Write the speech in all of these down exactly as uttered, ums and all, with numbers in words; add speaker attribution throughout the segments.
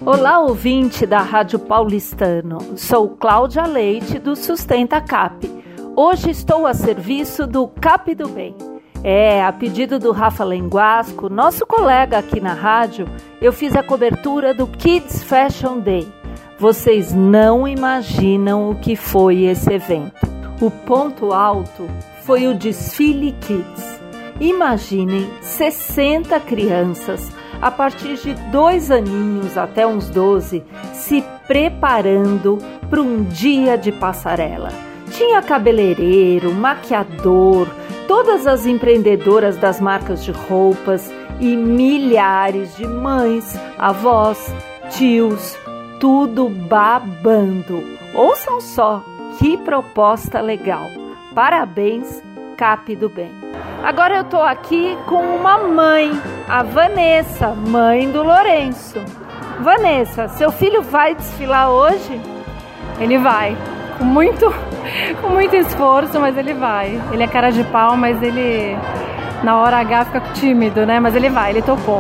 Speaker 1: Olá, ouvinte da Rádio Paulistano. Sou Cláudia Leite, do Sustenta Cap. Hoje estou a serviço do Cap do Bem. É, a pedido do Rafa Lenguasco, nosso colega aqui na rádio, eu fiz a cobertura do Kids Fashion Day. Vocês não imaginam o que foi esse evento. O ponto alto foi o desfile Kids. Imaginem sessenta crianças, a partir de dois aninhos até uns doze, se preparando para um dia de passarela. Tinha cabeleireiro, maquiador, todas as empreendedoras das marcas de roupas e milhares de mães, avós, tios, tudo babando. Ouçam só, que proposta legal. Parabéns, Cap do Bem. Agora eu tô aqui com uma mãe, a Vanessa, mãe do Lourenço. Vanessa, seu filho vai desfilar hoje?
Speaker 2: Ele vai, com muito, com muito esforço, mas ele vai. Ele é cara de pau, mas ele, na hora H, fica tímido, né? Mas ele vai, ele topou.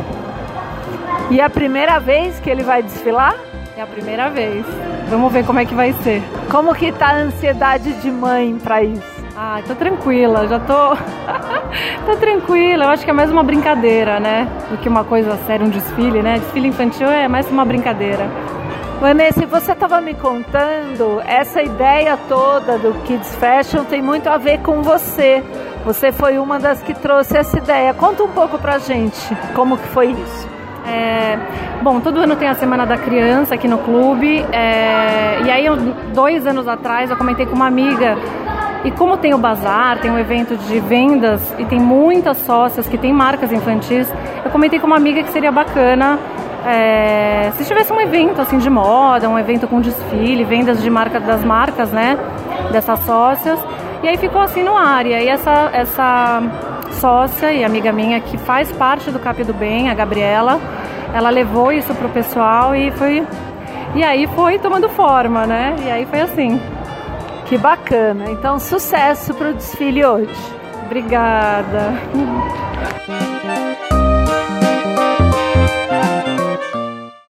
Speaker 1: E é a primeira vez que ele vai desfilar?
Speaker 2: É a primeira vez. Vamos ver como é que vai ser.
Speaker 1: Como que tá a ansiedade de mãe pra isso?
Speaker 2: Ah, tô tranquila, já tô... tô tranquila, eu acho que é mais uma brincadeira, né? Do que uma coisa séria, um desfile, né? Desfile infantil é mais uma brincadeira.
Speaker 1: Vanessa, você estava me contando, essa ideia toda do Kids Fashion tem muito a ver com você. Você foi uma das que trouxe essa ideia. Conta um pouco pra gente como que foi isso.
Speaker 2: É, bom, todo ano tem a Semana da Criança aqui no clube. É, e aí, eu, dois anos atrás, eu comentei com uma amiga. E como tem o bazar, tem um evento de vendas e tem muitas sócias que tem marcas infantis, eu comentei com uma amiga que seria bacana é, se tivesse um evento assim de moda, um evento com desfile, vendas de marca das marcas, né, dessas sócias. E aí ficou assim no ar. E aí essa, essa sócia e amiga minha que faz parte do Cap do Bem, a Gabriela, ela levou isso pro pessoal e foi, e aí foi tomando forma, né? E aí foi assim.
Speaker 1: Que bacana. Então, sucesso para o desfile hoje.
Speaker 2: Obrigada.